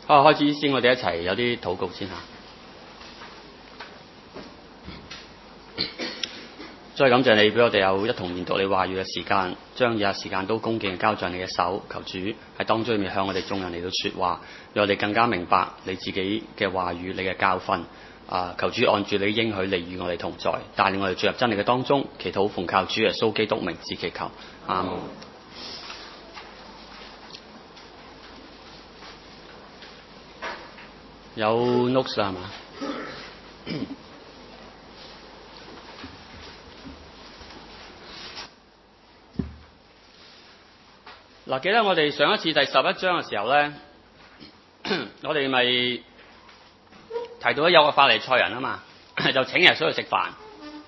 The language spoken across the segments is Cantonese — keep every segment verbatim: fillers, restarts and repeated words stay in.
好，開始先，我哋一齊有啲禱告先嚇。再感謝你俾我哋有一同研讀你話語嘅時間，將以下時間都恭敬交在你嘅手，求主喺當中裏面向我哋眾人嚟到説話，讓我哋更加明白你自己嘅話語、你嘅教訓。啊，求主按住你應許，你與我哋同在，帶領我哋進入真理嘅當中。祈禱奉靠主耶穌基督名字祈求，阿門。有 notes 係嘛？嗱，記得我哋上一次第十一章嘅時候咧，我哋咪提到有個法利賽人啊嘛，就請耶穌去食飯。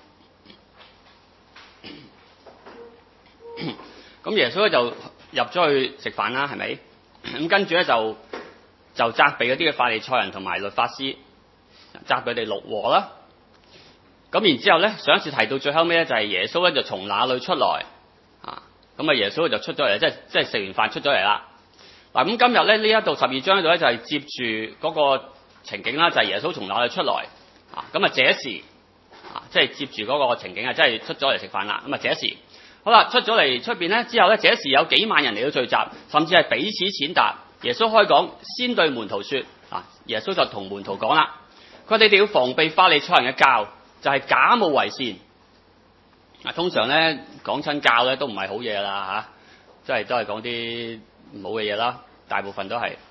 咁耶穌咧就入咗去食飯啦，係咪？咁跟住咧就就責備嗰啲嘅法利賽人同埋律法師，責備佢哋六和啦。咁然之後咧，上一次提到最後尾咧，就係耶穌咧就從那裏出來啊。咁啊，耶穌就出咗嚟，即係即係食完飯出咗嚟啦。嗱，咁今日咧呢一度十二章呢度咧就係接住嗰個情景啦，就係耶穌從那裏出來啊。咁啊，這時啊，即係接住嗰個情景啊，即係出咗嚟食飯啦。咁啊，這時好啦，出咗嚟出邊咧之後咧，這時有幾萬人嚟到聚集，甚至係彼此踐踏。耶穌開講，先對門徒說啊，耶穌就同門徒講啦，佢話你哋要防備法利賽人嘅教，就係、是、假冒為善。啊，通常咧講親教咧都唔係好嘢啦嚇，即係都係講啲唔好嘅嘢啦，大部分都係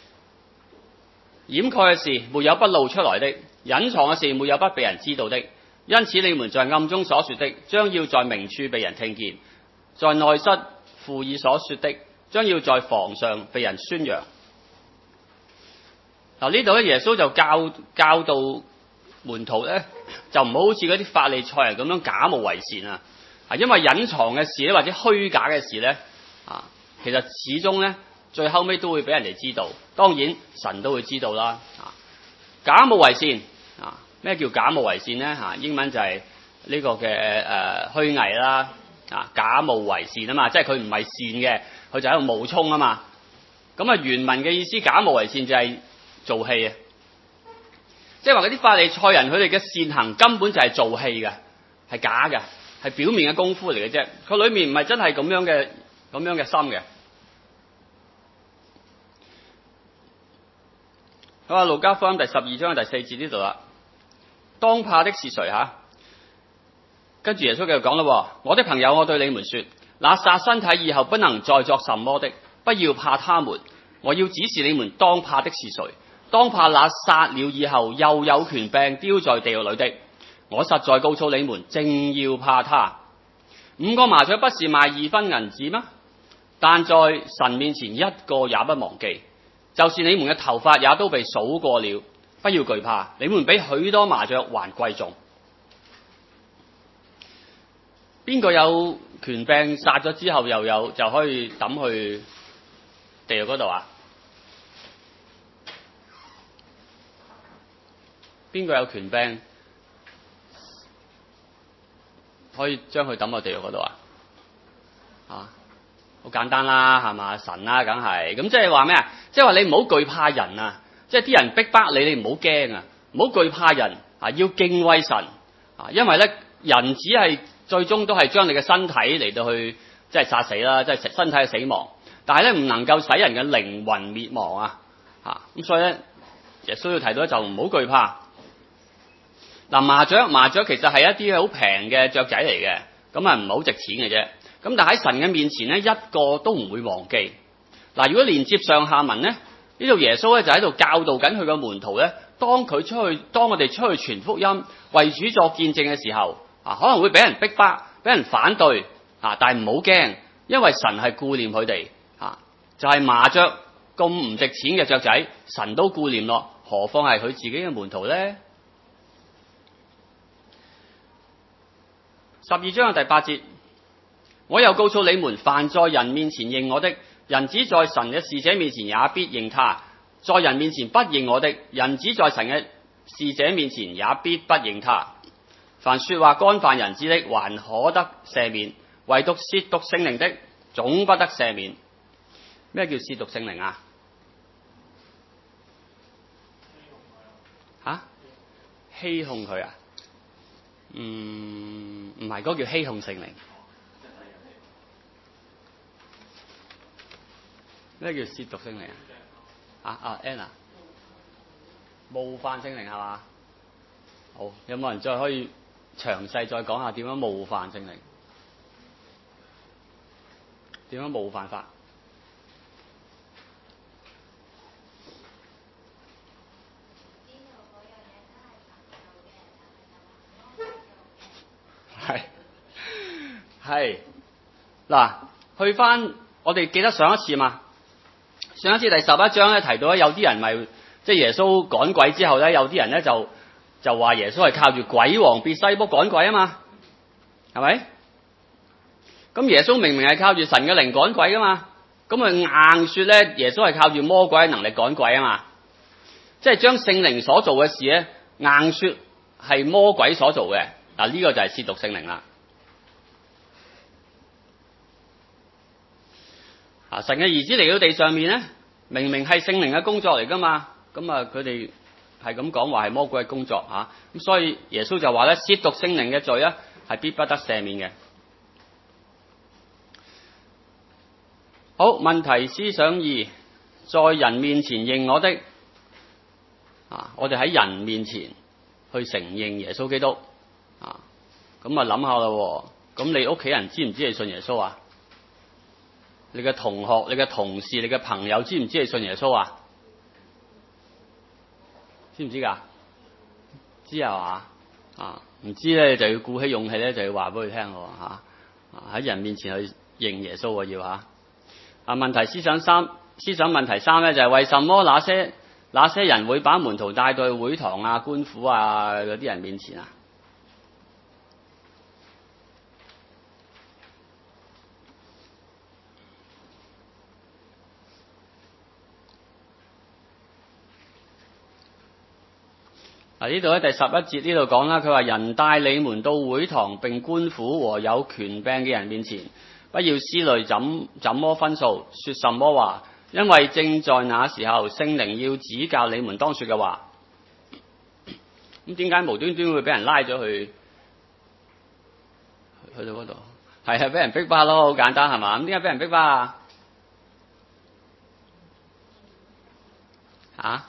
掩蓋嘅事，沒有不露出來的；隱藏嘅事，沒有不被人知道的。因此你們在暗中所說的，將要在明處被人聽見；在內室附耳所說的，將要在房上被人宣揚。嗱，呢度咧，耶穌就教教導門徒咧，就唔好好似嗰啲法利賽人咁樣假冒為善啊！啊，因為隱藏嘅事咧，或者虛假嘅事咧，啊，其實始終咧，最後尾都會俾人哋知道。當然，神都會知道啦。啊，假冒為善啊，咩叫假冒為善咧？嚇，英文就係呢個嘅誒虛偽啦。啊，假冒為善啊嘛，即係佢唔係善嘅，佢就喺度冒充啊嘛。咁啊，原文嘅意思，假冒為善就係做戲啊。即係話嗰啲法利賽人，佢哋嘅善行根本就係做戲嘅，係假嘅，係表面嘅功夫嚟嘅啫。佢裏面唔係真係咁樣嘅咁樣嘅心嘅。好啊，路加福音第十二章第四節呢度啦。當怕的是誰嚇？跟住耶穌繼續講啦，我的朋友，我對你們說，那殺身體以後不能再作什麼的，不要怕他們。我要指示你們當怕的是誰。當怕那殺了以後又有權柄丟在地獄裏的。我實在告訴你們，正要怕他。五個麻雀不是賣二分銀子嗎？但在神面前一個也不忘記。就是你們嘅頭髮也都被數過了，不要懼怕，你們比許多麻雀還貴重。邊個有權柄殺咗之後又有就可以抌去地獄嗰度啊？邊個有權柄可以將佢抌到地獄嗰度啊？啊，好簡單啦，係嘛？神啦，梗係咁，即係話咩啊？即係話你唔好懼怕人啊！即係啲人逼迫你，你唔好驚啊！唔好懼怕人啊，要敬畏神啊！因為咧，人只係最終都係將你嘅身體嚟到去即係殺死啦，即係身體嘅死亡。但係咧，唔能夠使人嘅靈魂滅亡啊！嚇咁，所以咧，耶穌要提到就唔好懼怕。嗱，麻雀麻雀其實係一啲好平嘅雀仔嚟嘅，咁啊唔係好值錢嘅啫。咁但喺神嘅面前咧，一個都唔會忘記。嗱，如果連接上下文咧，呢度耶穌咧就喺度教導緊佢嘅門徒咧，當佢出去，當我哋出去傳福音、為主作見證嘅時候，啊可能會俾人逼迫、俾人反對，啊但係唔好驚，因為神係顧念佢哋，啊就係麻雀咁唔值錢嘅雀仔，神都顧念咯，何況係佢自己嘅門徒咧？十二章嘅第八節，我又告訴你們，凡在人面前認我的，人子在神嘅使者面前也必認他；在人面前不認我的，人子在神嘅使者面前也必不認他。凡說話干犯人子的，還可得赦免；唯獨褻瀆聖靈的，總不得赦免。咩叫褻瀆聖靈啊？ 欺哄佢啊？嗯，唔係，嗰個叫欺哄聖靈。咩叫褻瀆聖靈啊？啊啊 Anna， 冒犯聖靈係嘛？好，有冇人再可以詳細再講下點樣冒犯聖靈？點樣冒犯法？係係嗱，去翻我哋記得上一次嘛？上一次第十一章咧提到咧，有啲人咪即係耶穌趕鬼之後咧，有啲人咧就就話耶穌係靠住鬼王別西卜趕鬼啊嘛，係咪？咁耶穌明明係靠住神嘅靈趕鬼噶嘛，咁咪硬說咧耶穌係靠住魔鬼嘅能力趕鬼啊嘛，即係將聖靈所做嘅事咧硬說係魔鬼所做嘅。嗱，呢個就係褻瀆聖靈啦。啊，神嘅兒子嚟到地上面咧，明明係聖靈嘅工作嚟噶嘛，咁啊佢哋係咁講話係魔鬼嘅工作吓，咁所以耶穌就話咧，褻瀆聖靈嘅罪咧係必不得赦免嘅。好，問題思想二，在人面前認我的啊，我哋喺人面前去承認耶穌基督啊，咁啊諗下啦，咁你屋企人知唔知你信耶穌啊？你嘅同學、你嘅同事、你嘅朋友知唔知你信耶穌啊？知唔知噶？知係嘛？啊，唔知咧就要鼓起勇氣咧，就要話俾佢聽喎嚇。喺人面前去認耶穌喎要嚇。啊，問題思想三，思想問題三咧就係、是、為什麼那些那些人會把門徒帶到去會堂啊、官府啊嗰啲人面前啊？嗱，呢度咧第十一節呢度講啦，佢話人帶你們到會堂並官府和有權柄嘅人面前，不要思慮怎怎麼分訴，說什麼話，因為正在那時候聖靈要指教你們當說嘅話。咁點解無端端會俾人拉咗去去到嗰度？係啊，俾人逼巴咯，好簡單係嘛？咁點解俾人逼巴啊？嚇？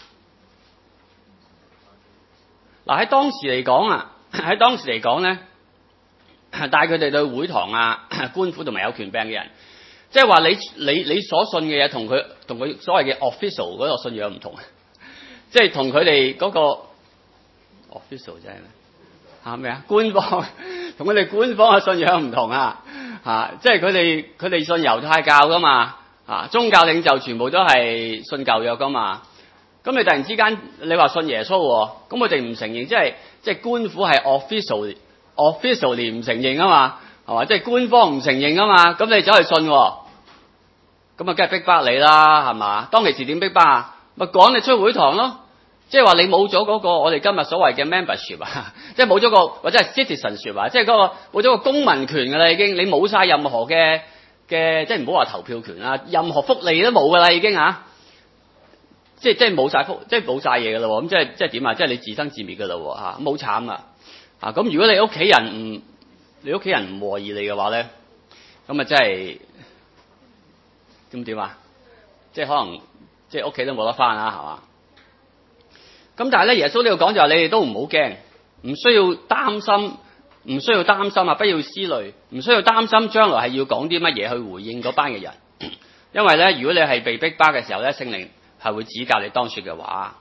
嗱，喺當時嚟講啊，喺當時嚟講咧，帶佢哋到會堂啊、官府同埋有權柄嘅人，即係話你你你所信嘅嘢同佢同佢所謂嘅 official 嗰個信仰唔同，即係同佢哋嗰個 official 即係咩嚇咩啊？官方同佢哋官方嘅信仰唔同啊！嚇，即係佢哋佢哋信猶太教噶嘛，啊，宗教領袖全部都係信舊約噶嘛。咁你突然之間你話信耶穌喎，咁佢哋唔承認，即係即係官府係 official officially 唔承認啊嘛，係嘛？即係官方唔承認啊嘛，咁你走去信喎，咁啊梗係逼巴你啦，係嘛？當其時點逼巴啊？咪趕你出會堂咯，即係話你冇咗嗰個我哋今日所謂嘅 membership 啊，即係冇咗個或者係 citizenship 啊，即係嗰個冇咗個公民權㗎啦已經，你冇晒任何嘅嘅，即係唔好話投票權啦，任何福利都冇㗎啦已經嚇。即係即係冇晒福，即係冇晒嘢㗎啦喎！咁即係即係點啊？即係你自生自滅㗎啦喎嚇！咁好慘啊！啊咁，如果你屋企人唔你屋企人唔和意你嘅話咧，咁啊真係點點啊？即係可能即係屋企都冇得返啦，係嘛？咁但係咧，耶穌呢度講就係你哋都唔好驚，唔需要擔心，唔需要擔心啊！不要思慮，唔需要擔心將來係要講啲乜嘢去回應嗰班嘅人，因為咧，如果你係被逼巴嘅時候咧，聖靈係會指教你當說嘅話。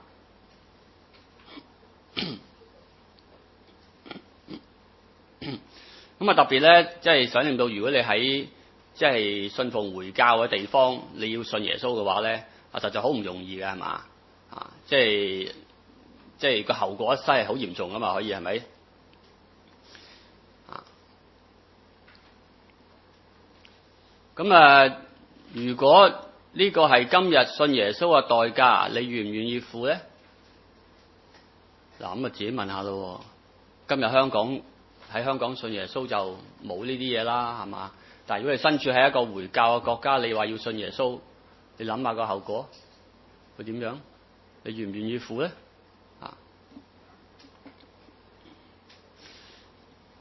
咁啊特別咧，即係想令到如果你喺即係信奉回教嘅地方，你要信耶穌嘅話咧，啊實在好唔容易嘅係嘛？啊，即係即係個後果一世係好嚴重噶嘛，可以係咪？啊，咁啊，如果呢個係今日信耶穌嘅代價，你願唔願意付咧？嗱，咁啊自己問下咯。今日香港喺香港信耶穌就冇呢啲嘢啦，係嘛？但係如果你身處喺一個回教嘅國家，你話要信耶穌，你諗下個後果會點樣？你願唔願意付咧？啊，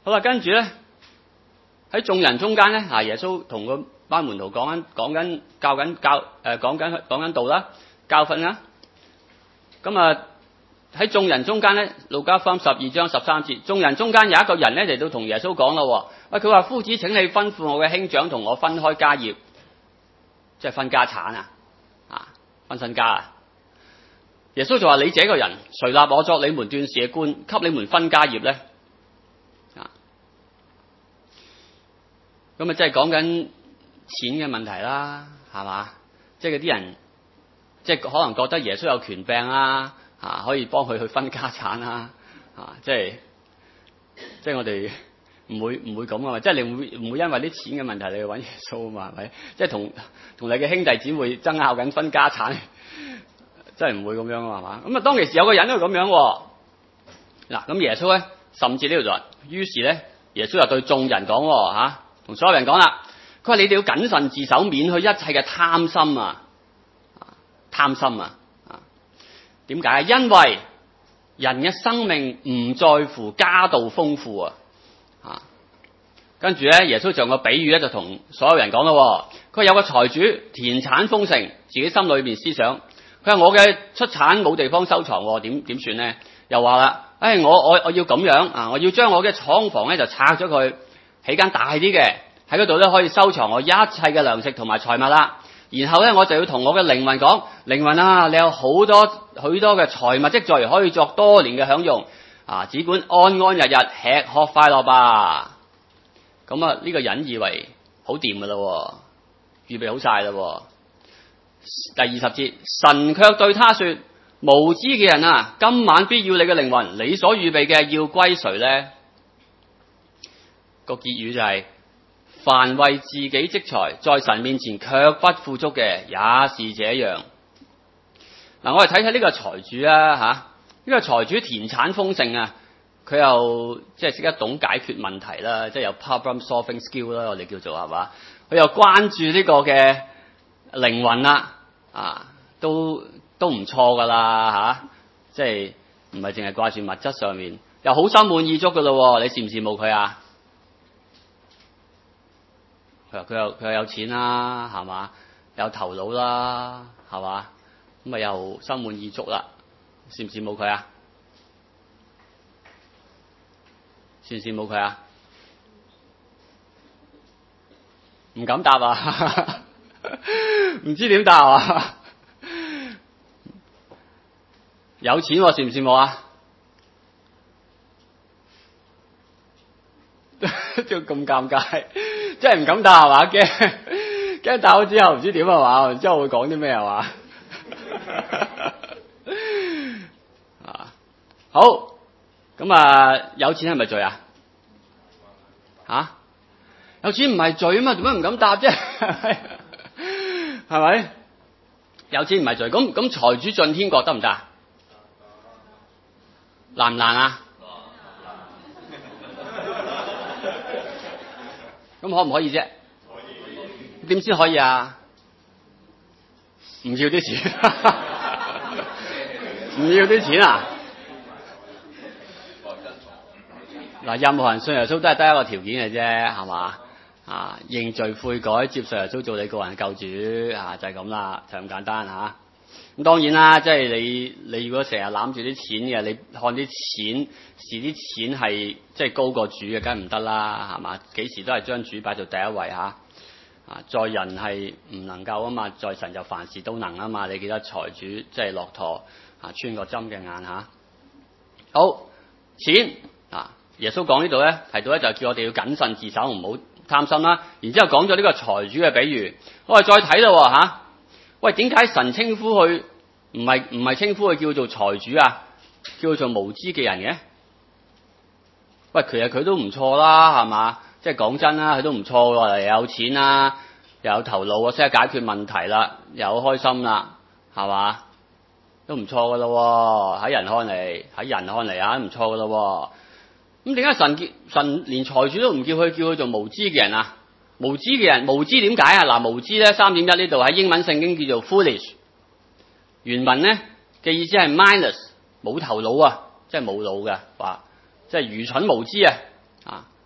好啦，跟住咧喺眾人中間咧，啊耶穌同個班門徒講緊講緊教緊教誒講緊講緊道啦，教訓啦。咁啊喺眾人中間咧，路加福音十二章十三節，眾人中間有一個人咧嚟到同耶穌講咯，喂，佢話夫子，請你吩咐我嘅兄長同我分開家業，即係分家產啊，啊分身家啊。耶穌就話：你這個人，誰立我作你們斷事嘅官，給你們分家業咧？啊，咁啊，即係講緊錢嘅問題啦，係嘛？即係嗰啲人，即係可能覺得耶穌有權柄啦，啊，可以幫佢去分家產啦，啊，即係即係我哋唔會唔會咁啊嘛？即係你唔會唔會因為啲錢嘅問題你去揾耶穌啊嘛？係咪？即係同同你嘅兄弟姊妹爭拗緊分家產。真係唔會咁樣啊嘛，咁啊當其時有個人都係咁樣喎。嗱，咁耶穌咧甚至呢度就話，於是咧耶穌就對眾人講嚇，同所有人講啦，佢話你哋要謹慎自守，免去一切嘅貪心啊，貪心啊，啊點解？因為人嘅生命唔在乎家道豐富啊，啊跟住咧耶穌就用個比喻咧就同所有人講咯，佢話有個財主田產豐盛，自己心裏邊思想。佢話我嘅出產冇地方收藏，點點算呢？又話啦，誒、哎、我我我要咁樣啊，我要將我嘅廠房咧就拆咗佢，起間大啲嘅，喺嗰度咧可以收藏我一切嘅糧食同埋財物啦。然後咧我就要同我嘅靈魂講，靈魂啊，你有好多許多嘅財物積聚，可以作多年嘅享用啊，只管安安日日吃喝快樂吧。咁啊呢個人以為好掂噶啦，預備好晒啦。第二十節，神卻對他說：無知嘅人啊，今晚必要你嘅靈魂，你所預備嘅要歸誰呢？個結語就係、是：凡為自己積財，在神面前卻不富足嘅，也是這樣。嗱，我哋睇睇呢個財主啊，吓、這、呢個財主田產豐盛啊，佢又即係識得懂解決問題啦，即係有 problem solving skill 啦，我哋叫做係嘛？佢又關注呢個嘅靈魂啦。啊，都都唔錯噶啦吓，即係唔係淨係掛住物質上面，又好心滿意足噶咯。你羨唔羨慕佢啊？佢話佢又佢又有錢啦，係嘛？有頭腦啦，係嘛？咁咪又心滿意足啦？羨唔羨慕佢啊？羨唔羨慕佢啊？唔敢答啊！唔知點答啊！有錢喎，羨唔羨慕啊？就咁尷尬，真係唔敢答係嘛？驚驚答咗之後唔知點係嘛？之後會講啲咩係嘛？啊，好咁啊！有錢係咪罪啊？吓？有錢唔係罪啊嘛？做乜唔敢答啫？係咪？有錢唔係罪，咁咁財主進天國得唔得啊？難唔難啊？咁可唔可以啫？點先可以啊？唔要啲錢，唔要啲錢啊？嗱，任何人信耶穌都係得一個條件嘅啫，係嘛？啊，認罪悔改，接受耶穌做你個人救主，啊，就係咁啦，就咁簡單吓。咁、啊、當然啦，即係你你如果成日攬住啲錢嘅，你看啲錢視啲錢係即係高過主嘅，梗係唔得啦，係嘛？幾時都係將主擺做第一位吓。啊，在人係唔能夠啊嘛，在神就凡事都能啊嘛。你記得財主即係駱駝啊，穿個針嘅眼吓、啊。好，錢啊，耶穌講呢度咧提到咧就叫我哋要謹慎自守，唔好貪心啦。然之後講咗呢個財主嘅比喻，我哋再睇咯吓。喂，點解神稱呼佢唔係唔係稱呼佢叫做財主啊？叫做無知嘅人嘅？喂，其實佢都唔錯啦，係嘛？即係講真啦，佢都唔錯喎，又有錢啦，又有頭腦，識得解決問題啦，又開心啦，係嘛？都唔錯噶咯，喺人看嚟，喺人看嚟啊，都唔錯噶咯。咁點解神叫神連財主都唔叫佢，叫佢做無知嘅人啊？無知嘅人，無知點解啊？嗱，無知咧三點一呢度喺英文聖經叫做 foolish， 原文咧嘅意思係 mindless， 冇頭腦啊，即係冇腦嘅話，即係愚蠢無知啊。啊，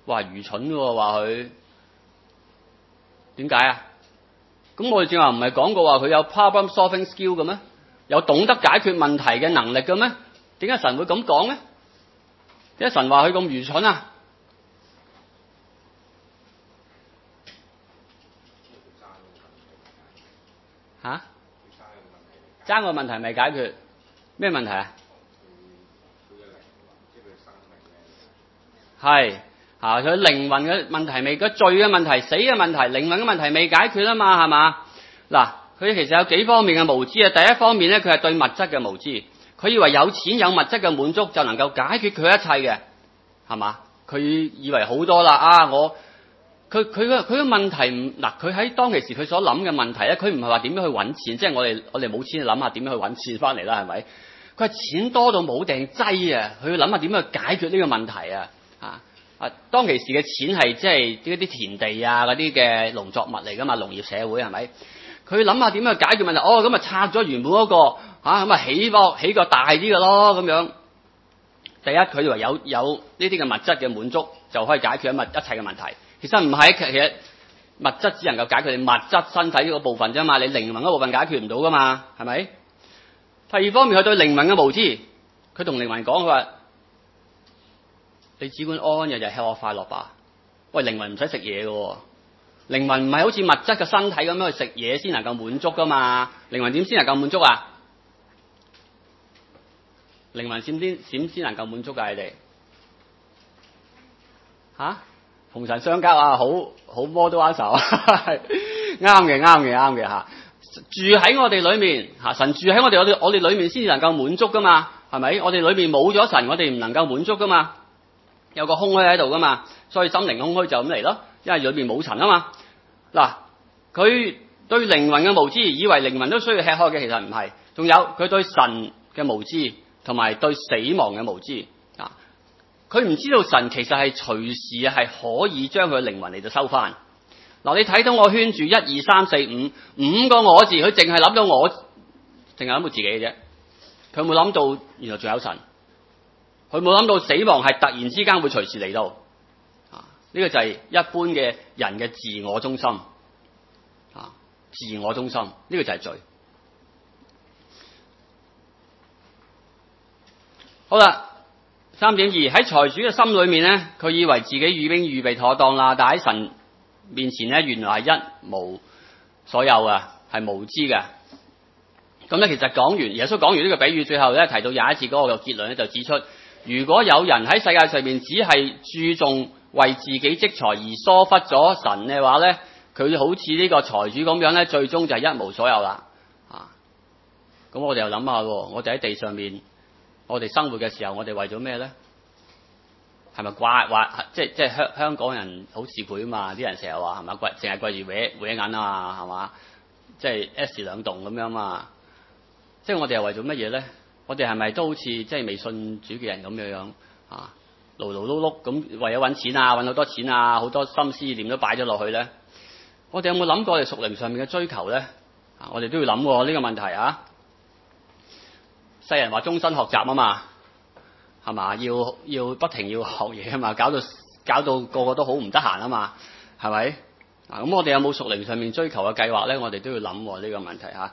話愚蠢喎，話佢點解啊？咁我哋正話唔係講過話佢有 problem solving skill 嘅咩？有懂得解決問題嘅能力嘅咩？點解神會咁講咧？點解神話佢咁愚蠢啊？吓、啊？爭個問題未解決？咩問題啊？係啊，佢靈魂嘅問題未，個罪嘅問題、死嘅問題、靈魂嘅問題未解決啊嘛，係嘛？嗱，佢其實有幾方面嘅無知啊。第一方面咧，佢係對物質嘅無知，佢以為有錢有物質嘅滿足就能夠解決佢一切嘅，係嘛？佢以為好多啦啊！我佢佢嘅佢嘅問題唔嗱，佢喺當其時佢所諗嘅問題咧，佢唔係話點樣去揾錢，即係我哋我哋冇錢諗下點樣去揾錢翻嚟啦，係咪？佢係錢多到冇定劑啊！佢要諗下點樣去解決呢個問題啊！啊啊！當其時嘅錢係即係啲啲田地啊嗰啲嘅農作物嚟噶嘛，農業社會係咪？佢諗下點樣去解決問題？哦，咁啊拆咗原本嗰、那個嚇，咁啊起個起個大啲嘅咯咁樣。第一，佢以為有有呢啲嘅物質嘅滿足就可以解決一物一切嘅問題。其實唔係，其實物質只能夠解決你物質身體呢個部分啫嘛，你靈魂嗰部分解決唔到噶嘛，係咪？第二方面，佢對靈魂嘅無知，佢同靈魂講佢話：你只管安安日日吃喝快樂吧。喂，靈魂唔使食嘢嘅，靈魂唔係好似物質嘅身體咁樣去食嘢先能夠滿足噶嘛。靈魂點先能夠滿足啊？靈魂點先點先能夠滿足㗎？你哋吓？同神相交啊，好好 model answer，啱嘅，啱嘅，啱嘅嚇。住喺我哋裏面嚇，神住喺我哋我哋我哋裏面先至能夠滿足噶嘛，係咪？我哋裏面冇咗神，我哋唔能夠滿足噶嘛。有個空虛喺度噶嘛，所以心靈空虛就咁嚟咯，因為裏面冇神啊嘛。嗱，佢對靈魂嘅無知，以為靈魂都需要吃喝嘅，其實唔係。仲有佢對神嘅無知，同埋對死亡嘅無知啊！佢唔知道神其實係隨時係可以將佢靈魂嚟到收翻。嗱，你睇到我圈住一二三四五五個我字，佢淨係諗到我，淨係諗到自己嘅啫。佢冇諗到原來仲有神，佢冇諗到死亡係突然之間會隨時嚟到。啊，呢個就係一般嘅人嘅自我中心。啊，自我中心呢個就係罪。好啦。三點二，喺財主嘅心裏面咧，佢以為自己已經預備妥當啦，但喺神面前咧，原來係一無所有啊，係無知嘅。咁咧，其實講完耶穌講完呢個比喻，最後咧提到廿一節嗰個結論咧，就指出，如果有人喺世界上面只係注重為自己積財而疏忽咗神嘅話咧，佢好似呢個財主咁樣咧，最終就係一無所有啦。啊，咁我哋又諗下喎，我哋喺地上面。我哋生活嘅時候，我哋為咗咩咧？係咪掛話即係即係香香港人好市儈啊嘛？啲人成日話係咪貴，淨係貴住搲搲銀啊嘛？係嘛？即係 S 兩棟咁樣嘛？即係我哋係為咗乜嘢咧？我哋係咪都好似即係未信主嘅人咁樣樣啊？勞勞碌碌咁為咗揾錢啊，揾好多錢啊，好多心思意念都擺咗落去咧。我哋有冇諗過我哋屬靈上面嘅追求咧？啊，我哋都要諗喎呢個問題啊！世人話終身學習啊嘛，係嘛？要要不停要學嘢啊嘛，搞到搞到個個都好唔得閒啊嘛，係咪？啊，咁我哋有冇屬靈上面追求嘅計劃咧？我哋都要諗喎呢個問題嚇。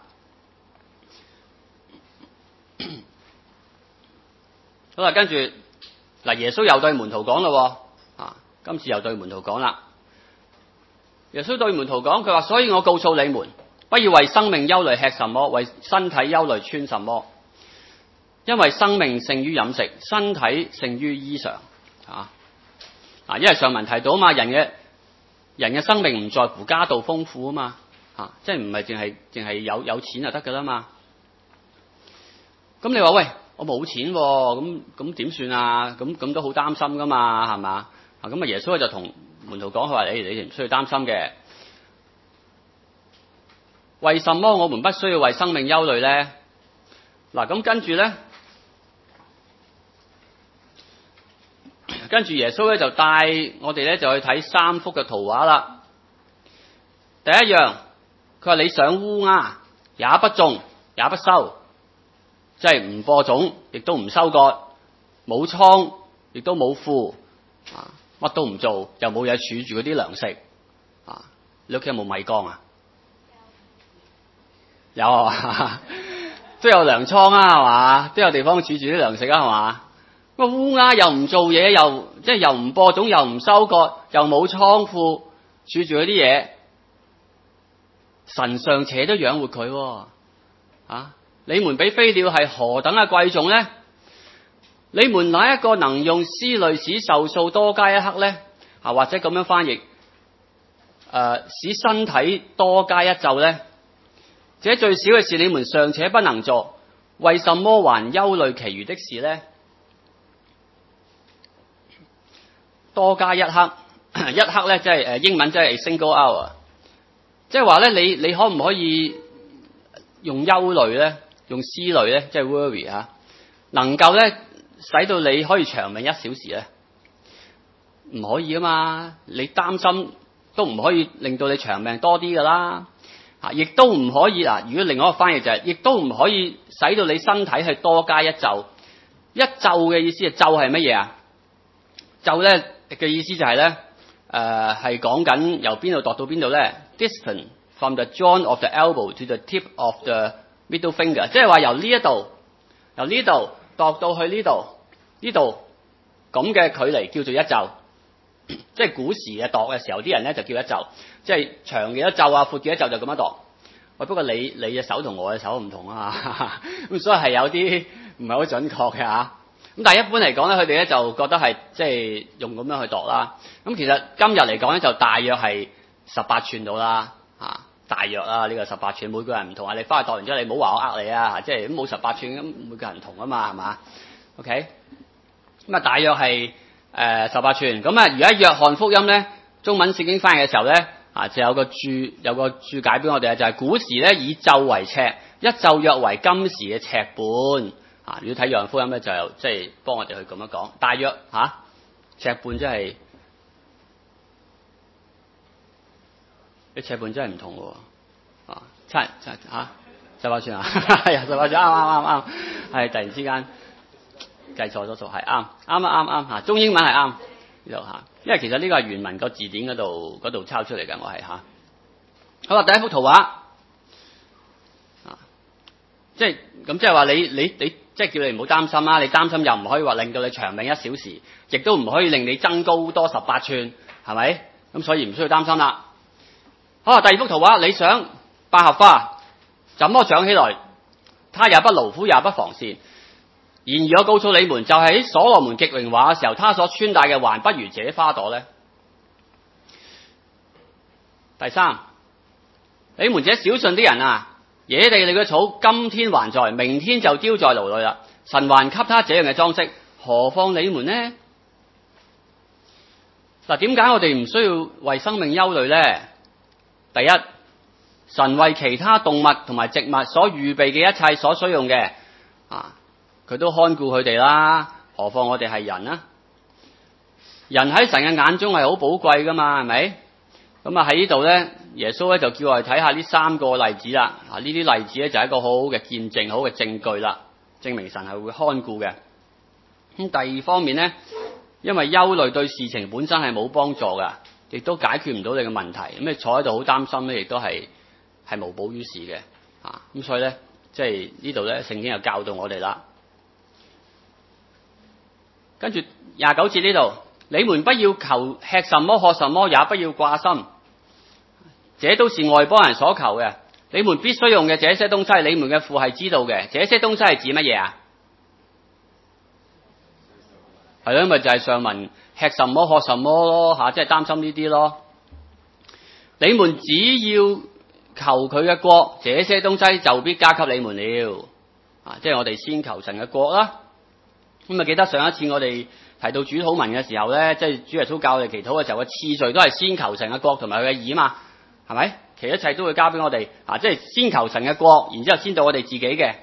好啦，跟住嗱，耶穌又對門徒講咯，啊，今次又對門徒講啦。耶穌對門徒講，佢話：所以我告訴你們，不要為生命憂慮吃什麼，為身體憂慮穿什麼。因為生命勝於飲食，身體勝於衣裳。啊，啊，因為上文提到啊嘛，人嘅人嘅生命唔在乎家道豐富啊嘛，啊，即係唔係淨係淨係有有錢就得噶啦嘛。咁你話喂，我冇錢喎，咁咁點算啊？咁咁都好擔心噶嘛，係嘛？啊，咁啊耶穌就同門徒講，佢話：你你哋唔需要擔心嘅。為什麼我們不需要為生命憂慮咧？嗱，咁跟住咧。跟住耶穌咧就帶我哋咧就去睇三幅嘅圖畫啦。第一樣，佢話你想烏鴉也不種也不收，即係唔播種，亦都唔收割，冇倉，亦都冇庫。啊， 乜都唔做，又冇嘢儲住嗰啲糧食啊！你屋企有冇米缸啊？有啊，都有糧倉啊，係嘛？都有地方儲住啲糧食啊，係嘛？個烏鴉又唔做嘢，又即係又唔播種，又唔收割，又冇倉庫儲住嗰啲嘢，神尚且都養活佢喎。啊！你們比飛鳥係何等嘅貴重呢？你們哪一個能用思慮使壽數多加一刻呢？啊，或者咁樣翻譯，誒、呃，使身體多加一晝呢？這最小嘅事你們尚且不能做，為什麼還憂慮其餘的事呢？多加一刻，一刻咧即係誒英文即係 a single hour，即係話咧你你可唔可以用憂慮咧，用思慮咧，即係 worry 啊，能夠咧使到你可以長命一小時咧？唔可以啊嘛，你擔心都唔可以令到你長命多啲噶啦，啊，亦都唔可以嗱。如果另外一個翻譯就係、是，亦都唔可以使到你身體去多加一晝。一晝嘅意思係晝係乜嘢啊？晝咧嘅意思就係、是、咧，誒係講緊由邊度度到邊度咧 ？Distance from the joint of the elbow to the tip of the middle finger， 即係話由呢一度，由呢度度到去呢度，呢度咁嘅距離叫做一晝。即係古時嘅度嘅時候，啲人咧就叫一晝，即係長嘅一晝啊，闊嘅一晝就咁樣度。喂，不過你你嘅手同我嘅手唔同啊，咁所以係有啲唔係好準確嘅嚇。咁但係一般嚟講咧，佢哋咧就覺得係即係用咁樣去度啦。咁其實今日嚟講咧，就大約係十八寸到啦，嚇大約啦。呢個十八寸，每個人唔同啊。你翻去度完之後，你唔好話我呃你啊，即係冇十八寸咁，每個人唔同啊嘛，係嘛 ？OK，咁啊，大約係。誒十八寸咁啊！而家約翰福音咧，中文聖經翻譯嘅時候咧，啊就有個注有個注解俾我哋啊，就係、是、古時咧以晝為尺，一晝約為今時嘅尺半啊。如果睇約翰福音咧，就即係幫我哋去咁樣講，大約嚇、啊、尺半即係啲尺半真係唔同喎啊！七七嚇十八寸啊，係啊十八寸啱啱啱啱係突然之間。計錯咗數係啱，啱啊啱啱嚇，中英文係啱呢度嚇，因為其實呢個係原文個字典嗰度嗰度抄出嚟嘅，我係嚇。好啦，第一幅圖畫啊，即係咁即係話你你你即係叫你唔好擔心啦，你擔心又唔可以話令到你長命一小時，亦都唔可以令你增高多十八寸，係咪？咁所以唔需要擔心啦。好啦，第二幅圖畫，你想百合花怎麼長起來？它也不勞苦，也不紡線。然而我告訴你們，就係喺所羅門極榮華嘅時候，他所穿戴嘅還不如這花朵呢。第三，你們這小信的人啊，野地裏嘅草今天還在，明天就丟在爐裏啦。神還給他這樣嘅裝飾，何況你們呢？嗱，點解我哋唔需要為生命憂慮呢？第一，神為其他動物同埋植物所預備嘅一切所需用嘅啊。佢都看顧佢哋啦，何況我哋係人啊？人喺神嘅眼中係好寶貴噶嘛，係咪？咁啊喺呢度咧，耶穌咧就叫我哋睇下呢三個例子啦。啊，呢啲例子咧就係一個好好嘅見證，好嘅證據啦，證明神係會看顧嘅。咁第二方面咧，因為憂慮對事情本身係冇幫助噶，亦都解決唔到你嘅問題。咁你坐喺度好擔心咧，亦都係係無補於事嘅。啊，咁所以咧，即係呢度咧，聖經又教導我哋啦。跟住廿九節呢度，你們不要求吃什麼喝什麼，也不要掛心，這都是外邦人所求嘅。你們必須用嘅這些東西，你們嘅父係知道嘅。這些東西係指乜嘢啊？係咯，咪就係上文吃什麼喝什麼咯，吓，即係擔心呢啲咯。你們只要求佢嘅國，這些東西就必加給你們了。啊，即係我哋先求神嘅國啦。咁啊，記得上一次我哋提到主禱文嘅時候咧，即係主耶穌教我哋祈禱嘅時候，個次序都係先求神嘅國同埋佢嘅義嘛，係咪？其一切都會交俾我哋啊，即係先求神嘅國，然之後先到我哋自己嘅。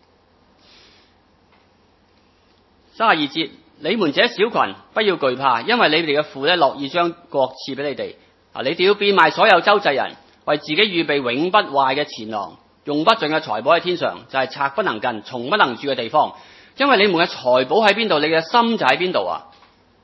三十二節，你們這小群不要懼怕，因為你哋嘅父咧樂意將國賜俾你哋啊！你哋要變賣所有周濟人，為自己預備永不壞嘅錢囊，用不盡嘅財寶喺天上，就係賊不能近，蟲不能住嘅地方。因為你們嘅財寶喺邊度，你嘅心就喺邊度啊！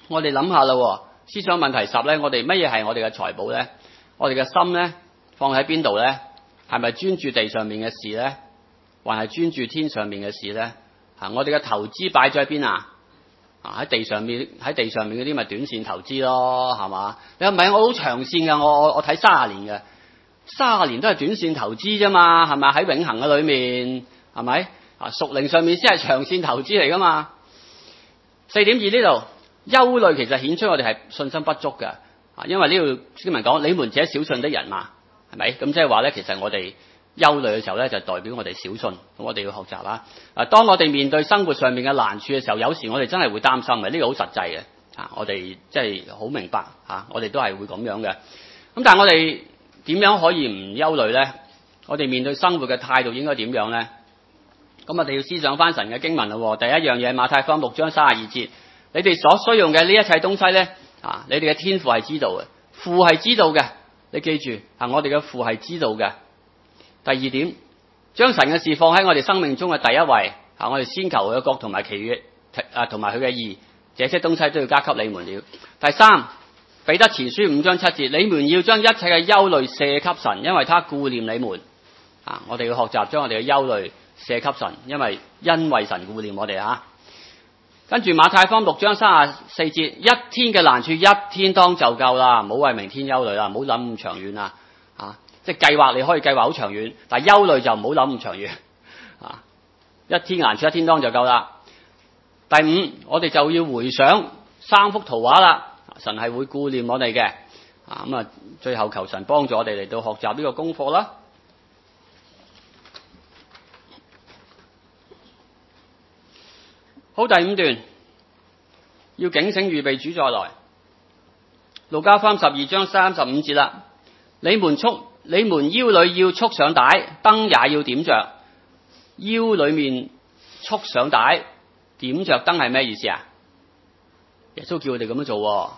我哋諗下啦，思想問題十咧，我哋乜嘢係我哋嘅財寶咧？我哋嘅心咧放喺邊度咧？係咪專注地上面嘅事咧，還係專注天上面嘅事咧？吓，我哋嘅投資擺咗喺邊啊？啊，喺地上面，喺地上面嗰啲咪短線投資咯，係嘛？你話唔係，我好長線噶，我我我睇三十年嘅，三十年都係短線投資啫嘛，係咪？喺永恆嘅裏面，係咪？啊，屬靈上面先係長線投資嚟噶嘛？四點二呢度。憂慮其實顯出我哋係信心不足嘅，啊，因為呢度經文講你們這小信的人嘛，係咪？咁即係話咧，其實我哋憂慮嘅時候咧，就代表我哋小信，咁我哋要學習啦。啊，當我哋面對生活上面嘅難處嘅時候，有時我哋真係會擔心嘅，呢個好實際嘅，啊，我哋即係好明白，啊，我哋都係會咁樣嘅。咁但係我哋點樣可以唔憂慮咧？我哋面對生活嘅態度應該點樣咧？咁我哋要思想翻神嘅經文咯。第一樣嘢，馬太福音六章三十二節。你哋所需用嘅呢一切東西咧，啊，你哋嘅天父係知道嘅，父係知道嘅。你記住，啊，我哋嘅父係知道嘅。第二點，將神嘅事放喺我哋生命中嘅第一位，啊，我哋先求佢嘅國同埋其餘啊，同埋佢嘅義，這些東西都要加給你們了。第三，彼得前書五章七節，你們要將一切嘅憂慮卸給神，因為他顧念你們。啊，我哋要學習將我哋嘅憂慮卸給神，因為因為神顧念我哋啊。跟住馬太福音六章三十四節，一天嘅難處一天當就夠啦，唔好為明天憂慮啦，唔好諗咁長遠啊！啊，即係計劃你可以計劃好長遠，但係憂慮就唔好諗咁長遠啊！一天難處一天當就夠啦。第五，我哋就要回想三幅圖畫啦，神係會顧念我哋嘅啊！咁啊，最後求神幫助我哋嚟到學習呢個功課啦。好，第五段要警醒預備主再來。路加福音十二章三十五節啦，你們束你們腰裏要束上帶，燈也要點着。腰裏面束上帶，點着燈係咩意思啊？耶穌叫我哋咁樣做，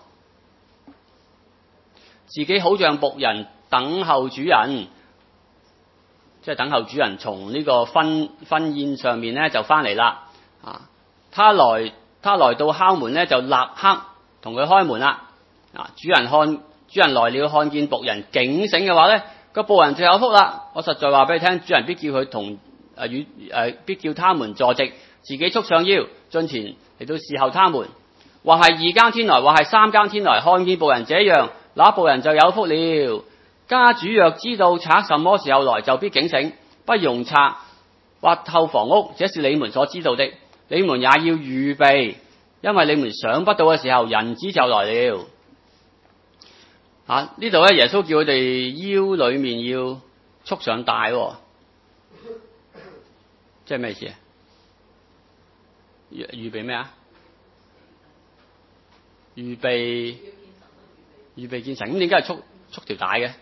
自己好像僕人等候主人，即係等候主人從呢個婚婚宴上面咧就翻嚟啦啊！他來，他來到敲門咧，就立刻同佢開門啦。啊，主人看，主人來了，看見僕人警醒嘅話咧，個僕人就有福啦。我實在話俾你聽，主人必叫佢同誒與誒，必叫他們坐席，自己束上腰，進前嚟到侍候他們。或係二更天來，或係三更天來，看見僕人這樣，那僕人就有福了。家主若知道賊什麼時候來，就必警醒，不容賊挖透房屋。這是你們所知道的。你們也要預備，因為你們想不到嘅時候，人子就來了。啊，呢度咧，耶穌叫佢哋腰裏面要束上帶，即係咩意思啊？預預備咩啊？預備預備見神，咁點解係束束條帶嘅？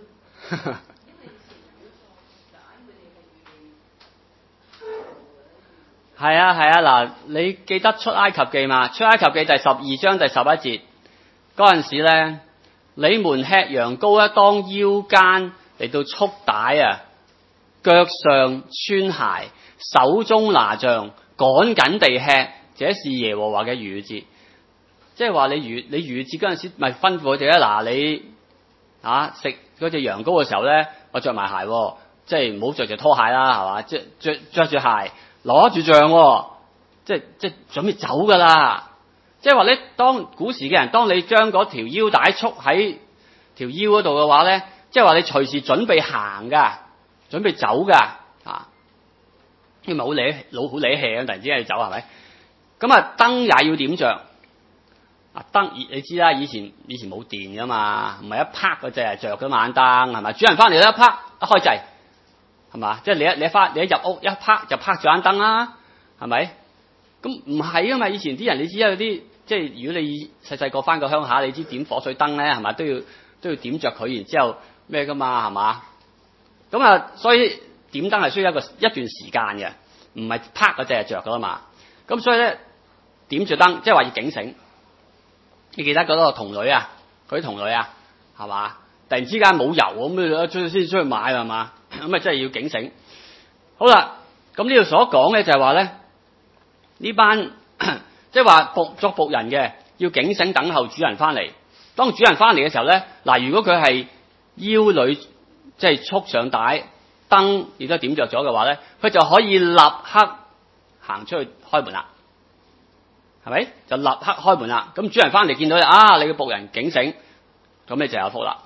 係啊係啊，嗱，你記得出埃及記嘛？出埃及記第十二章第十一節嗰陣時咧，你們吃羊羔咧，當腰間嚟到束帶啊，腳上穿鞋，手中拿杖，趕緊地吃，這是耶和華嘅逾越節。即係話你逾你逾越節嗰陣時，咪吩咐佢哋咧，嗱，你啊食嗰隻羊羔嘅時候咧，我着埋鞋，即係唔好着住拖鞋啦，係嘛？即係着着住鞋。攞住杖，即係即係準備走噶啦。即係話咧，當古時嘅人，當你將嗰條腰帶束喺條腰嗰度嘅話咧，即係話你隨時準備行噶，準備走噶啊。因為好理老好理氣咁，突然之間要走係咪？咁啊，燈也要點着啊。燈你知啦，以前以前冇電噶嘛，唔係一啪嗰隻着嘅晚燈係咪？主人翻嚟咧，一啪一開掣。係嘛？即係你一你一翻你一入屋一啪就啪咗盞燈啦，係咪？咁唔係啊嘛！以前啲人你知有啲即係如果你細細個翻個鄉下，你知點火水燈咧係咪？都要都要點着佢，然之後咩噶嘛係嘛？咁啊，所以點燈係需要一個一段時間嘅，唔係啪嗰隻係着噶啦嘛。咁所以咧點住燈，即係話要警醒。你記得嗰個童女啊，嗰啲童女啊，係嘛？突然之間冇油咁，你出先出去買係嘛？咁啊，真係要警醒。好啦，咁呢度所講嘅就係話咧，呢班即係話僕作僕人嘅， 要警醒等候主人翻嚟。當主人翻嚟嘅時候咧，嗱，如果佢係腰裏即係束上帶，燈亦都點着咗嘅話咧，佢就可以立刻行出去開門啦，係咪？就立刻開門啦。咁主人翻嚟見到啊，你嘅僕人警醒，咁你就有福啦。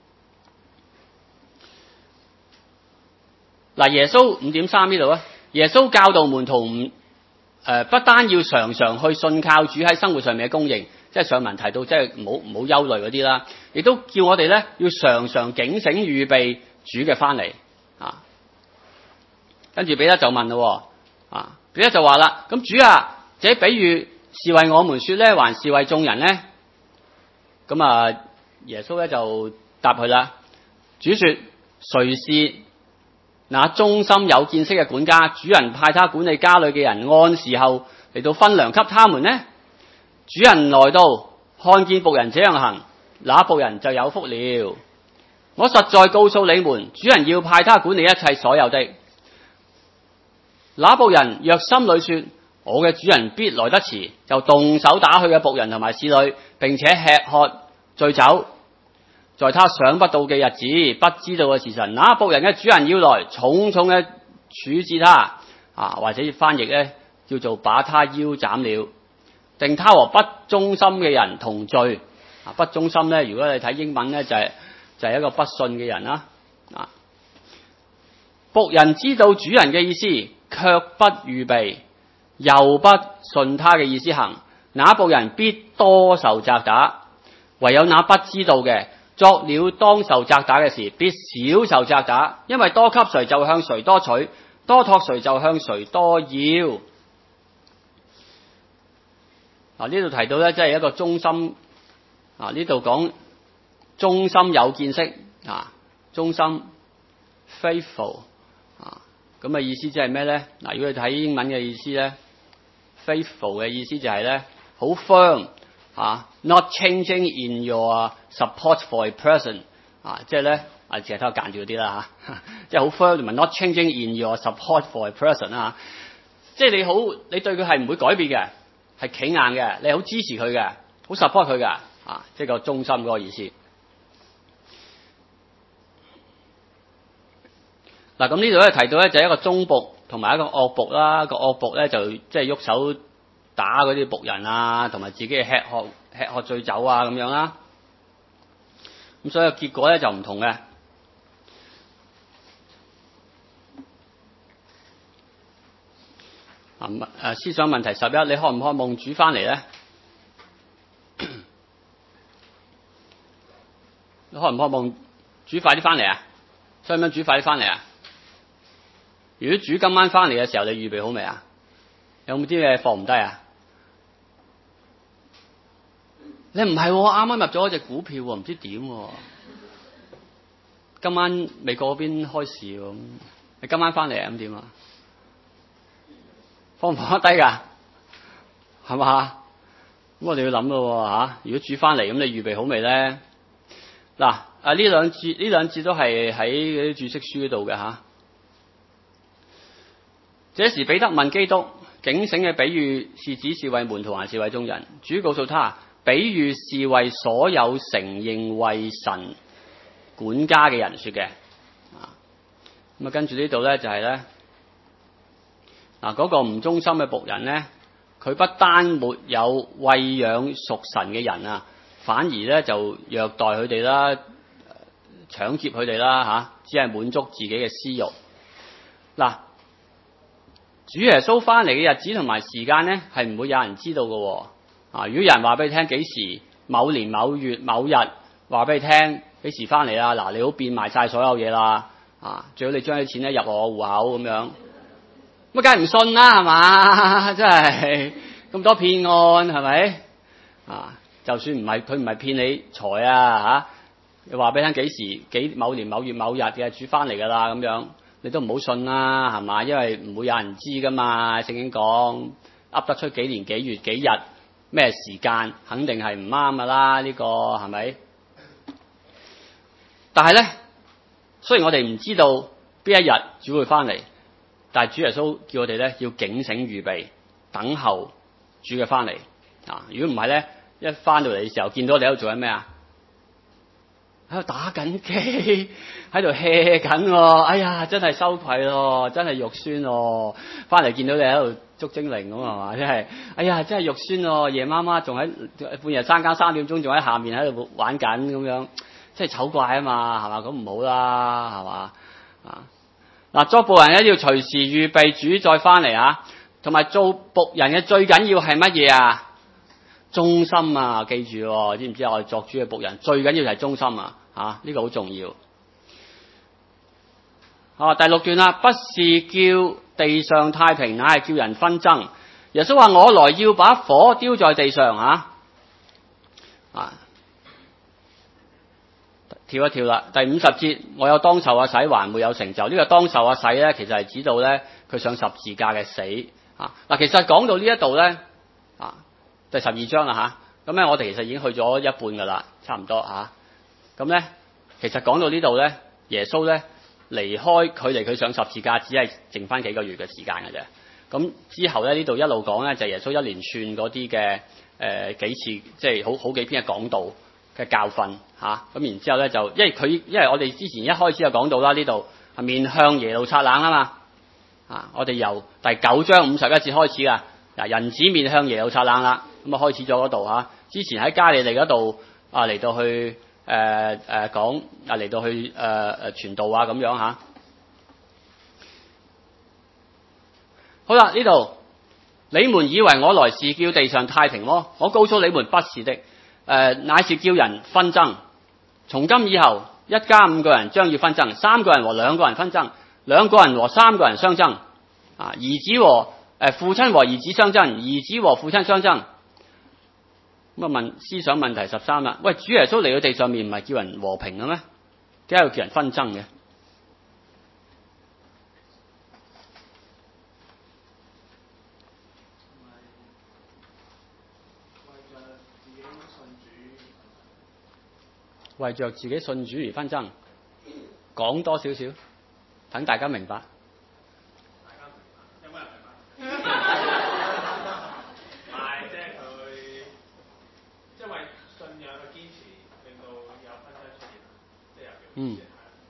嗱，耶穌五點三呢度咧，耶穌教導門徒唔誒，不單要常常去信靠主喺生活上面嘅供應，即係上文提到，即係唔好唔好憂慮嗰啲啦，亦都叫我哋咧要常常警醒預備主嘅翻嚟啊。跟住彼得就問咯，啊，彼得就話啦，咁主啊，這比喻是為我們說咧，還是為眾人咧？咁啊，耶穌咧就答佢啦，主說，誰是那忠心有見識嘅管家，主人派他管理家裏嘅人，按時候嚟到分糧給他們呢？主人來到，看見僕人這樣行，那僕人就有福了。我實在告訴你們，主人要派他管理一切所有的。那僕人若心裏說，我嘅主人必來得遲，就動手打佢嘅僕人同埋侍女，並且吃喝醉酒，在他想不到嘅日子，不知道嘅時辰，那僕人嘅主人要來，重重嘅處置他，啊，或者翻譯咧叫做把他腰斬了，定他和不忠心嘅人同罪。啊，不忠心咧，如果你睇英文咧就係、是、就係、是、一個不信嘅人啦。啊，僕人知道主人嘅意思，卻不預備，又不信他嘅意思行，那僕人必多受責打。唯有那不知道嘅，作了當受責打嘅事，必少受責打，因為多給誰就向誰多取，多託誰就向誰多要。嗱，呢度提到咧，即係一個忠心啊！呢度講忠心有見識啊，忠心 faithful 啊，咁嘅意思即係咩咧？嗱，如果你睇英文嘅意思咧 ，faithful 嘅意思就係咧好 firm 啊 ，not changing in your support for a person 啊，即係咧啊，淨係睇我揀住嗰啲啦嚇，即係好 firm 同埋 not changing in your support for a person 啊，即係你好，你對佢係唔會改變嘅，係企硬嘅，你好支持佢嘅，好 support 佢嘅啊，即係個忠心嗰個意思。嗱，咁呢度咧提到咧就係一個忠僕同埋一個惡僕啦，個惡僕咧就即係喐手打嗰啲僕人啊，同埋自己吃喝吃喝醉酒啊咁樣啦。咁所以結果咧就唔同嘅。啊誒，思想問題十一，你渴唔渴望主翻嚟咧？你渴唔渴望主快啲翻嚟啊？想唔想主快啲翻嚟啊？如果主今晚翻嚟嘅時候，你預備好未啊？有冇啲嘢放唔低啊？你唔係啱啱入咗一隻股票喎，唔知點喎？今晚美國嗰邊開市喎，你今晚翻嚟咁點啊？放唔放得低噶？係嘛？咁我哋要諗咯吓。如果主翻嚟，咁你預備好未咧？嗱，啊呢兩節呢兩節都係喺嗰啲注釋書嗰度嘅吓。這時彼得問基督，警醒嘅比喻是指是為門徒還是為眾人？主告訴他，比喻是為所有承認為神管家嘅人說嘅。啊，咁啊跟住呢度咧就係咧，嗱嗰個唔忠心嘅僕人咧，佢不單沒有餵養屬神嘅人啊，反而咧就虐待佢哋啦，搶劫佢哋啦吓，只係滿足自己嘅私欲。嗱，主耶穌翻嚟嘅日子同埋時間咧，係唔會有人知道嘅。啊，如果有人話俾你聽幾時某年某月某日話俾你聽幾時翻嚟啦，嗱你好變賣晒所有嘢啦，啊最好你將啲錢咧入我戶口咁樣，咁梗係唔信啦係嘛，真係咁多騙案係咪？啊，就算唔係佢唔係騙你財啊吓，你話俾你聽幾時幾某年某月某日嘅主翻嚟噶啦咁樣。你都唔好信啦，係嘛？因為唔會有人知噶嘛。聖經講噏得出幾年幾月幾日咩時間，肯定係唔啱噶啦。呢個係咪？但係咧，雖然我哋唔知道邊一日主會翻嚟，但係主耶穌叫我哋咧要警醒預備，等候主嘅翻嚟啊！如果唔係咧， 一翻到嚟嘅時候，見到你喺度做緊咩啊？喺度打緊機，喺度 hea 緊喎。哎呀，真係羞愧咯，真係肉酸咯。翻嚟見到你喺度捉精靈咁係嘛？真係，哎呀，真係肉酸咯。夜媽媽仲喺半夜三更三點鐘仲喺下面喺度玩緊咁樣，真係醜怪啊嘛，係嘛？咁唔好啦，係嘛？啊嗱，作僕人咧要隨時預備主再翻嚟啊，同埋做僕人嘅最緊要係乜嘢啊？忠心啊，記住喎，知唔知我哋作主嘅僕人最緊要就係忠心啊！嚇、啊，呢、這個好重要。啊，第六段啦，不是叫地上太平，乃係叫人紛爭。耶穌話：我來要把火丟在地上啊！啊，跳一跳啦，第五十節，我有當受嘅洗，還沒有成就。呢、這個當受嘅洗咧，其實係指到咧佢上十字架嘅死啊！嗱，其實講到呢一度咧啊。第十二章啦吓，咁咧我哋其實已經去咗一半噶啦，差唔多吓。咁咧其實講到呢度咧，耶穌咧離開距離佢上十字架，只係剩翻幾個月嘅時間嘅啫。咁之後咧呢度一路講咧，就係耶穌一連串嗰啲嘅誒幾次，即係好好幾篇嘅講道嘅教訓吓。咁然之後咧就，因為佢因為我哋之前一開始就講到啦，呢度係面向耶路撒冷啊嘛。啊，我哋由第九章五十一節開始啊，嗱，人子面向耶路撒冷啦。咁啊，開始咗嗰度嚇。之前喺加利利嗰度啊，嚟到去誒誒講啊，嚟到去誒誒、呃、傳道啊，咁樣嚇。好啦，呢度你們以為我來是叫地上太平麼？我告訴你們不是的，誒、呃，乃是叫人紛爭。從今以後，一家五個人將要紛爭，三個人和兩個人紛爭，兩個人和三個人相爭。啊，兒子和誒、呃、父親和兒子相爭，兒子和父親相爭。咁啊，問思想問題十三啦。喂，主耶穌嚟到地上面唔係叫人和平嘅咩？點解要叫人紛爭嘅？為着自己信主而紛爭，講多少少，等大家明白。 大家明白？有冇人明白？唔係，即係佢，即係為信仰嘅堅持，令到有紛爭出現，即係有嘅。 嗯。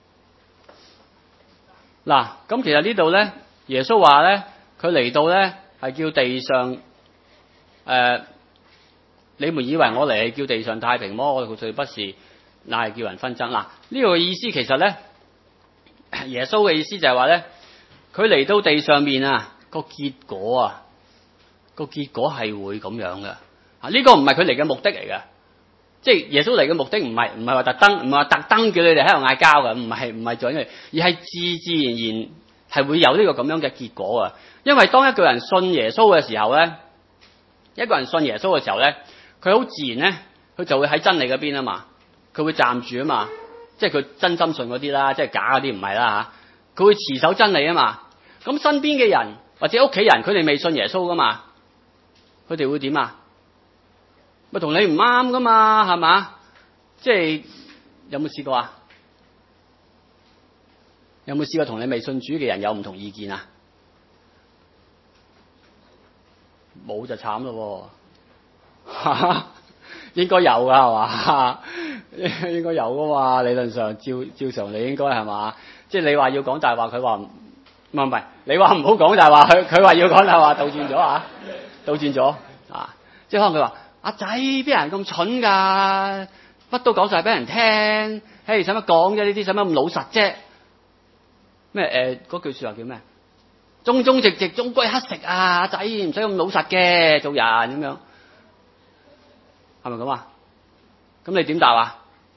嗱，咁其實呢度咧，耶穌話咧，佢嚟到咧係叫地上誒、呃，你們以為我嚟係叫地上太平麼？我絕不是。乃係叫人紛爭。嗱，呢個嘅意思其實咧，耶穌嘅意思就係話咧，佢嚟到地上面啊，個結果啊，個結果係會咁樣嘅。啊，呢個唔係佢嚟嘅目的嚟嘅，即係耶穌嚟嘅目的唔係唔係話特登，唔係話特登叫你哋喺度嗌交嘅，唔係唔係做緊嘅，而係自自然然係會有呢個咁樣嘅結果啊。因為當一個人信耶穌嘅時候咧，一個人信耶穌嘅時候咧，佢好自然咧，佢就會喺真理嗰邊啊嘛。佢會站住啊嘛，即係佢真心信嗰啲啦，即係假嗰啲唔係啦嚇。佢會持守真理啊嘛。咁身邊嘅人或者屋企人，佢哋未信耶穌噶嘛，佢哋會點啊？咪同你唔啱噶嘛，係嘛？即係有冇試過啊？有冇試過同你未信主嘅人有唔同意見啊？冇就慘咯喎。應該有噶係嘛？應該有噶嘛？理論上照照常你應該係嘛？即係你話要講大話，佢話唔唔係唔係，你話唔好講大話，佢佢話要講大話，倒轉咗啊！倒轉咗啊！即係可能佢話阿仔邊人咁蠢㗎？乜都講晒俾人聽，嘿使乜講啫？呢啲使乜咁老實啫？咩誒嗰句説話叫咩？忠忠直直，終歸乞食啊！阿仔唔使咁老實嘅做人咁樣。係咪咁啊？咁你點答啊？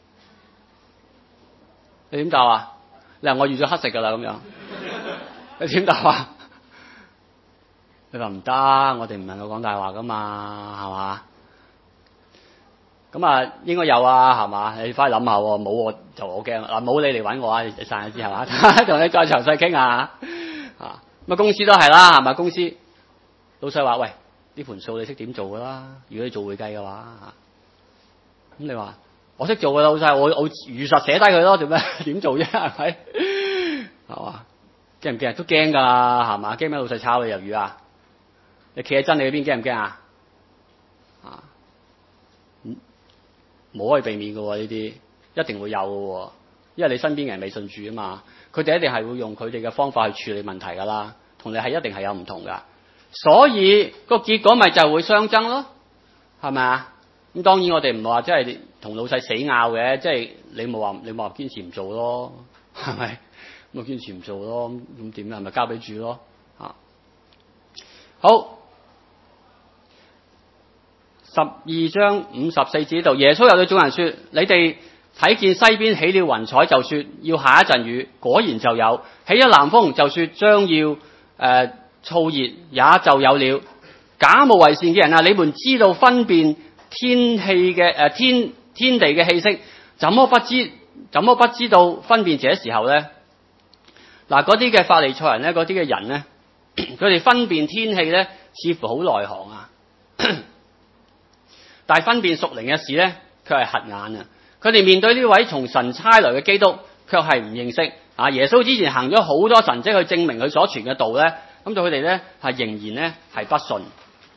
你點答啊？你話我預咗乞食噶啦咁樣，你點答啊？你話唔得，我哋唔能夠講大話噶嘛，係嘛？咁啊，應該有啊，係嘛？你翻去諗下，冇我就我驚啦。嗱，冇你嚟搵我啊，你散咗之後啊，同你再詳細傾下啊。咁啊，公司都係啦，係咪？公司老細話喂。呢盤數你識點做噶啦？如果你做會計嘅話，咁你話我識做嘅老細，我我如實寫低佢咯，做咩？點做啫？係咪？係嘛？驚唔驚？都驚噶，係嘛？驚咩？老細炒你魷魚啊？你企喺真理嗰邊驚唔驚啊？啊！ 冇可以避免嘅喎，呢啲一定會有嘅喎，因為你身邊嘅人未信主啊嘛，佢哋一定係會用佢哋嘅方法去處理問題㗎啦，同你係一定係有唔同㗎，所以個結果咪就係會相爭咯，係咪啊？咁當然我哋唔係話即係同老細死拗嘅，即係你冇話你冇話堅持唔做咯，係咪？咁啊堅持唔做咯，咁點啊？係咪交俾主咯？啊，好。十二章五十四節度，耶穌又對眾人說：你哋睇見西邊起了雲彩，就說要下一陣雨，果然就有；起咗南風，就說將要誒、呃、燥熱，也就有了。假冒為善嘅人啊，你們知道分辨天氣嘅誒天天地嘅氣息，怎麼不知怎麼不知道分辨這時候呢？嗱，嗰啲嘅法利賽人咧，嗰啲嘅人咧，佢哋分辨天氣咧，似乎好內行啊。但係分辨屬靈嘅事咧，卻係瞎眼啊！佢哋面對呢位從神差來嘅基督，卻係唔認識啊！耶穌之前行咗好多神蹟去證明佢所傳嘅道咧，咁對佢哋咧係仍然咧係不信。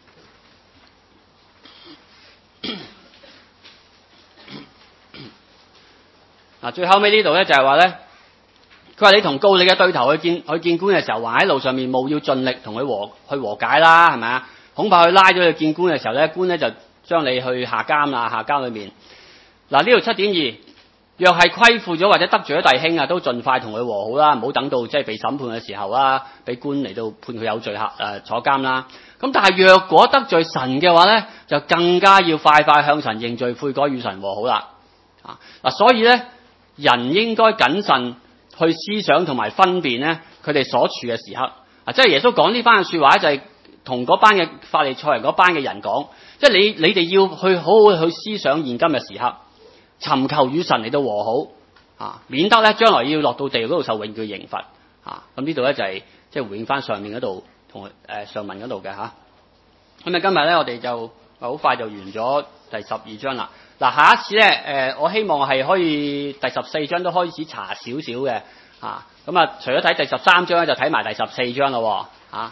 嗱，最後尾呢度咧就係話咧，佢話你同告你嘅對頭去見去見官嘅時候，還喺路上面務要盡力同佢和去和解啦，係咪啊？恐怕佢拉咗去見官嘅時候咧，官咧就將你去下監啦，下監裏面。嗱，呢度七點二，若係虧負咗或者得罪咗弟兄啊，都盡快同佢和好啦，唔好等到即係被審判嘅時候啦，俾官嚟到判佢有罪客誒、呃、坐監啦。咁但係若果得罪神嘅話咧，就更加要快快向神認罪悔改，與神和好啦。啊嗱，所以咧人應該謹慎去思想同埋分辨咧佢哋所處嘅時刻。啊，即係耶穌講呢番嘅說話就係同嗰班嘅法利賽人嗰班嘅人講。即係你你哋要去好好去思想現今嘅時刻，尋求與神嚟到和好啊，免得咧將來要落到地獄嗰度受永久刑罰啊。咁呢度咧就係即係回應翻上面嗰度同誒上文嗰度嘅嚇。咁啊今日咧我哋就好快就完咗第十二章啦。嗱，下一次咧誒我希望係可以第十四章都開始查少少嘅嚇。咁啊除咗睇第十三章咧，就睇埋第十四章咯嚇。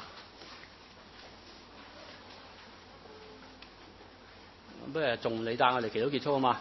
不如仲你帶我哋祈禱結束啊嘛！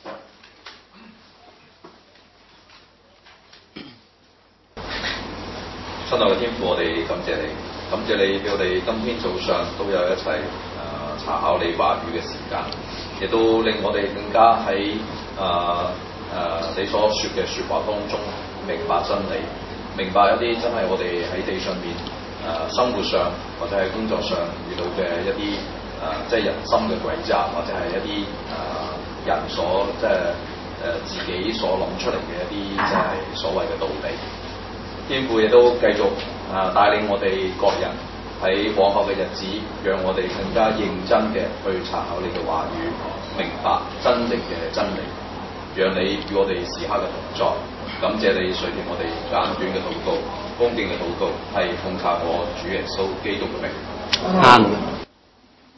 親愛嘅天父，我哋感謝你，感謝你俾我哋今天早上都有一齊誒、呃、查考你話語嘅時間，亦都令我哋更加喺誒誒你所說嘅説話當中明白真理，明白一啲真係我哋喺地上面誒、呃、生活上或者喺工作上遇到嘅一啲。誒、呃，即係人心嘅詭詐，或者係一啲誒、呃、人所即係誒、呃、自己所諗出嚟嘅一啲即係所謂嘅道理。天父亦都繼續誒帶、呃、領我哋各人喺往後嘅日子，讓我哋更加認真嘅去查考你嘅話語，明白真正嘅真理，讓你與我哋時刻嘅同在。感謝你垂聽我哋簡短嘅禱告，恭敬嘅禱告，係奉靠我主耶穌基督嘅名。 啱。